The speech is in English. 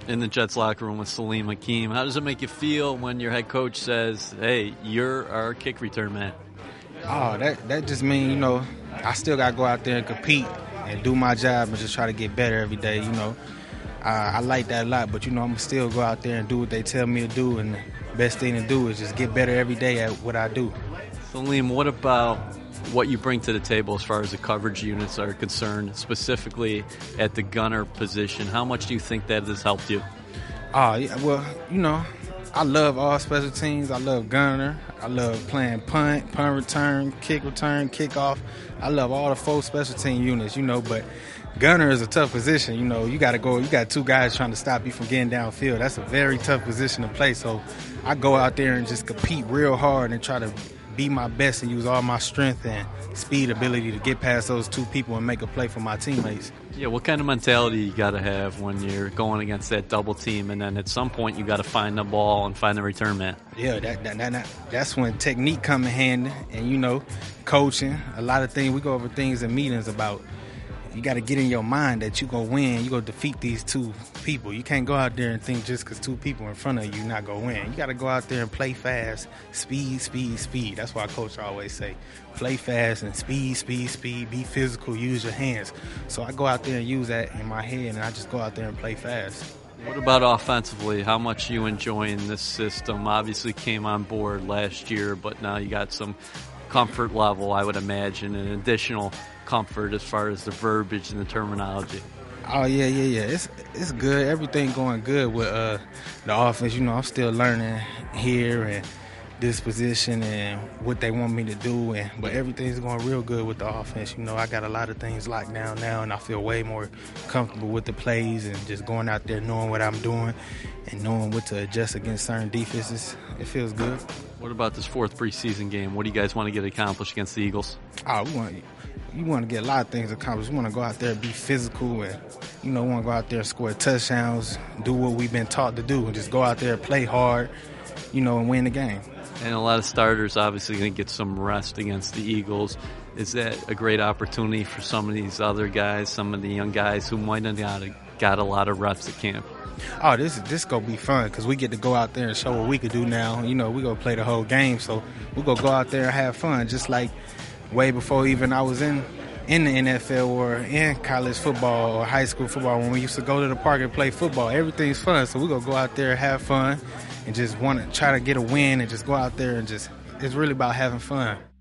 in the Jets locker room with Salim Hakeem. How does it make you feel when your head coach says, hey, you're our kick return man? Oh, that just means, I still got to go out there and compete and do my job and just try to get better every day, I like that a lot, but, I'm going to still go out there and do what they tell me to do, and the best thing to do is just get better every day at what I do. Salim, what about what you bring to the table as far as the coverage units are concerned, specifically at the gunner position? How much do you think that has helped you? Oh, yeah, well, I love all special teams. I love gunner. I love playing punt return, kickoff. I love all the 4 special team units, but gunner is a tough position. You got 2 guys trying to stop you from getting downfield. That's a very tough position to play. So I go out there and just compete real hard and try to be my best and use all my strength and speed ability to get past those 2 people and make a play for my teammates. Yeah, what kind of mentality you got to have when you're going against that double team, and then at some point you got to find the ball and find the return man? Yeah, that's when technique come in handy, and coaching. A lot of things, we go over things in meetings about. You got to get in your mind that you're going to win. You're going to defeat these 2 people. You can't go out there and think just because 2 people in front of you, you're not going to win. You got to go out there and play fast. Speed. That's why Coach always say, play fast and speed. Be physical. Use your hands. So I go out there and use that in my head, and I just go out there and play fast. What about offensively? How much you enjoying this system? Obviously came on board last year, but now you got some comfort level, I would imagine, and additional comfort as far as the verbiage and the terminology. Oh, yeah. It's good. Everything going good with the offense. I'm still learning here and this position and what they want me to do. But everything's going real good with the offense. I got a lot of things locked down now, and I feel way more comfortable with the plays and just going out there knowing what I'm doing and knowing what to adjust against certain defenses. It feels good. What about this 4th preseason game? What do you guys want to get accomplished against the Eagles? Oh, you want to get a lot of things accomplished. We want to go out there and be physical and, want to go out there and score touchdowns, do what we've been taught to do, and just go out there and play hard, and win the game. And a lot of starters obviously going to get some rest against the Eagles. Is that a great opportunity for some of these other guys, some of the young guys who might not have got a lot of reps at camp? Oh, this going to be fun because we get to go out there and show what we could do now. We're going to play the whole game, so we're going to go out there and have fun, just like way before even I was in the NFL or in college football or high school football when we used to go to the park and play football. Everything's fun, so we're going to go out there and have fun and just want to try to get a win and just go out there and it's really about having fun.